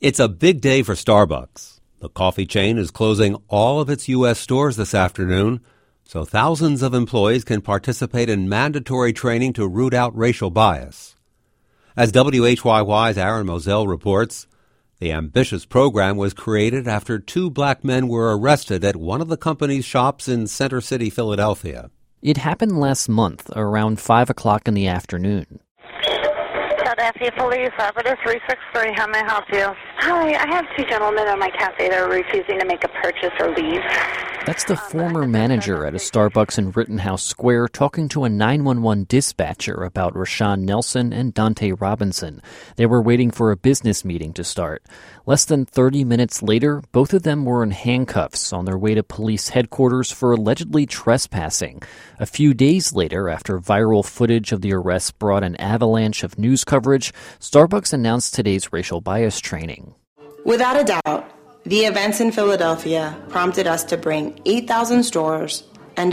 It's a big day for Starbucks. The coffee chain is closing all of its U.S. stores this afternoon, so thousands of employees can participate in mandatory training to root out racial bias. As WHYY's Aaron Moselle reports, the ambitious program was created after two black men were arrested at one of the company's shops in Center City, Philadelphia. It happened last month around 5 o'clock in the afternoon. Philadelphia Police, Officer 363, how may I help you? Hi, I have two gentlemen in my cafe that are refusing to make a purchase or leave. That's the former manager at a Starbucks in Rittenhouse Square talking to a 911 dispatcher about Rashawn Nelson and Dante Robinson. They were waiting for a business meeting to start. Less than 30 minutes later, both of them were in handcuffs on their way to police headquarters for allegedly trespassing. A few days later, after viral footage of the arrest brought an avalanche of news coverage, Starbucks announced today's racial bias training. Without a doubt, the events in Philadelphia prompted us to bring 8,000 stores and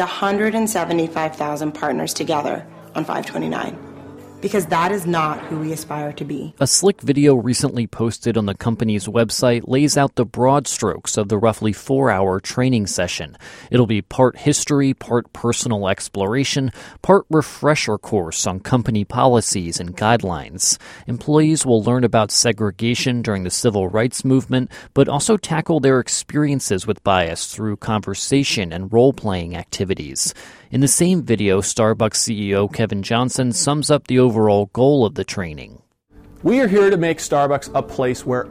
175,000 partners together on 529. Because that is not who we aspire to be. A slick video recently posted on the company's website lays out the broad strokes of the roughly 4-hour training session. It'll be part history, part personal exploration, part refresher course on company policies and guidelines. Employees will learn about segregation during the civil rights movement, but also tackle their experiences with bias through conversation and role-playing activities. In the same video, Starbucks CEO Kevin Johnson sums up the overall goal of the training. We are here to make Starbucks a place where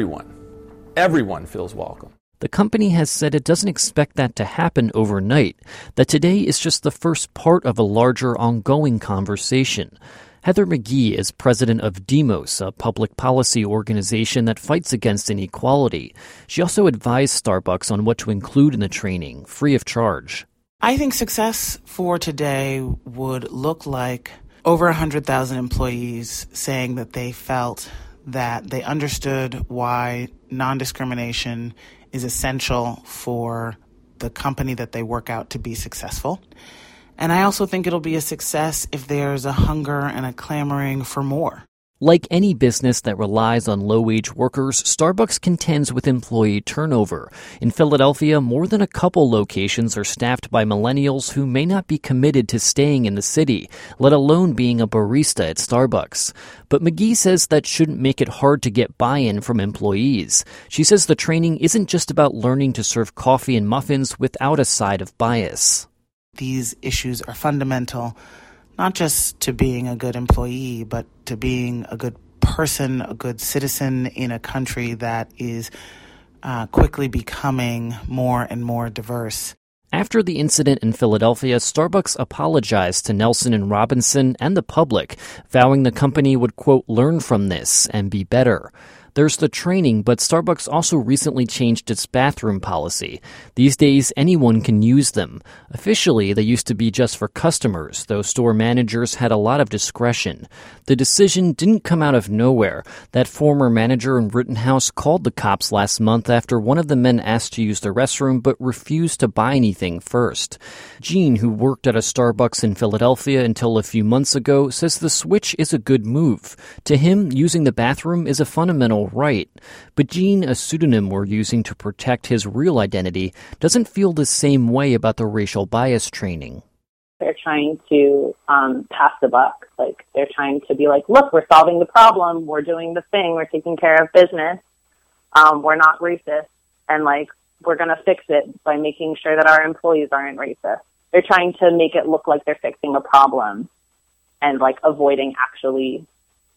everyone feels welcome. The company has said it doesn't expect that to happen overnight, that today is just the first part of a larger ongoing conversation. Heather McGee is president of Demos, a public policy organization that fights against inequality. She also advised Starbucks on what to include in the training, free of charge. I think success for today would look like over 100,000 employees saying that they felt that they understood why non-discrimination is essential for the company that they work out to be successful. And I also think it'll be a success if there's a hunger and a clamoring for more. Like any business that relies on low-wage workers, Starbucks contends with employee turnover. In Philadelphia, more than a couple locations are staffed by millennials who may not be committed to staying in the city, let alone being a barista at Starbucks. But McGee says that shouldn't make it hard to get buy-in from employees. She says the training isn't just about learning to serve coffee and muffins without a side of bias. These issues are fundamental, not just to being a good employee, but to being a good person, a good citizen in a country that is quickly becoming more and more diverse. After the incident in Philadelphia, Starbucks apologized to Nelson and Robinson and the public, vowing the company would, quote, learn from this and be better. There's the training, but Starbucks also recently changed its bathroom policy. These days, anyone can use them. Officially, they used to be just for customers, though store managers had a lot of discretion. The decision didn't come out of nowhere. That former manager in Rittenhouse called the cops last month after one of the men asked to use the restroom but refused to buy anything first. Gene, who worked at a Starbucks in Philadelphia until a few months ago, says the switch is a good move. To him, using the bathroom is a fundamental right. But Gene, a pseudonym we're using to protect his real identity, doesn't feel the same way about the racial bias training. They're trying to pass the buck. Like, they're trying to be like, look, we're solving the problem. We're doing the thing. We're taking care of business. We're not racist. And, like, we're going to fix it by making sure that our employees aren't racist. They're trying to make it look like they're fixing a problem and, like, avoiding actually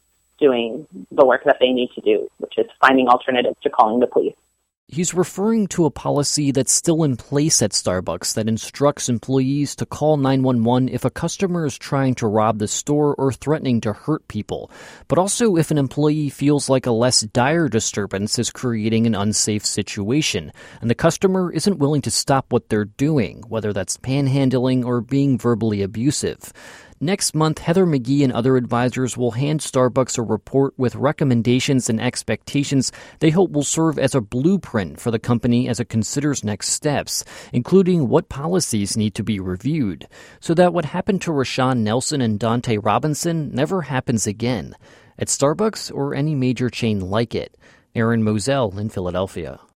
doing the work that they need to do, which is finding alternatives to calling the police. He's referring to a policy that's still in place at Starbucks that instructs employees to call 911 if a customer is trying to rob the store or threatening to hurt people, but also if an employee feels like a less dire disturbance is creating an unsafe situation, and the customer isn't willing to stop what they're doing, whether that's panhandling or being verbally abusive. Next month, Heather McGee and other advisors will hand Starbucks a report with recommendations and expectations they hope will serve as a blueprint for the company as it considers next steps, including what policies need to be reviewed, so that what happened to Rashawn Nelson and Dante Robinson never happens again, at Starbucks or any major chain like it. Aaron Moselle in Philadelphia.